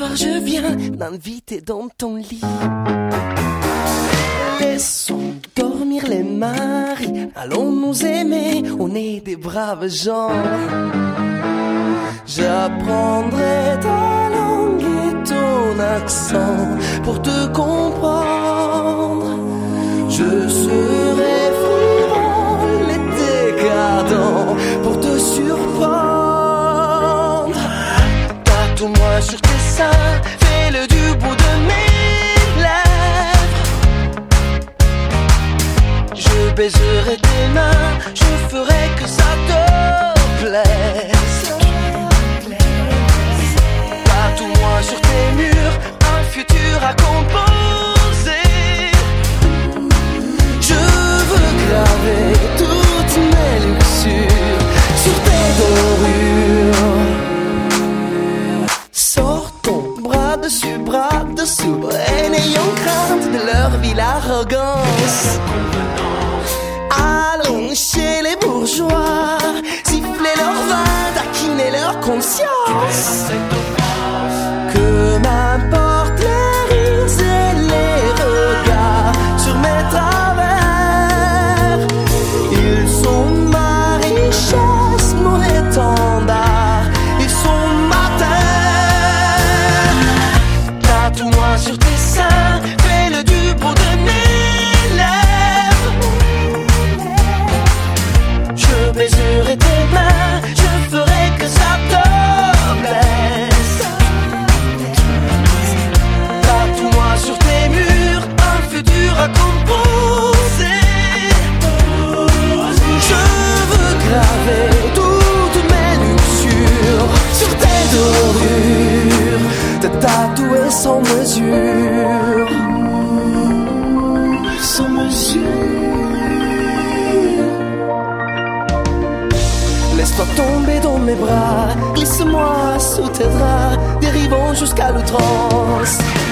soir je viens m'inviter dans ton lit. Laissons dormir les maris, allons nous aimer, on est des braves gens. J'apprendrai ta langue et ton accent pour te comprendre. Je serai frivole et décadent pour te surprendre. Tatoue-moi sur tes seins, fais-le du bout de mes lèvres. Je baiserai tes mains, je ferai que ça te plaise. Tatoue-moi sur tes murs, un futur à composer. Je veux graver toutes mes luxures sur tes dorures. Sors ton bras dessous, et n'ayons crainte de leur vile arrogance. Allons chez les bourgeois, siffler leur vin, taquiner leur conscience. Que m'importe les rires et les regards sur mes travers. Ils sont ma richesse, mon étendard, ils sont ma terre. Tatoue-moi sur tes seins, fais-le du bout de mes lèvres. Je baiserai tes mains, je ferai que ça te plaise. Tatoue-moi sur tes murs, un futur à composer. Je veux graver toutes mes luxures sur tes dorures, te tatouer sans mesure. Sans mesure. Laisse-toi tomber dans mes bras, glisse-moi sous tes draps, dérivons jusqu'à l'outrance.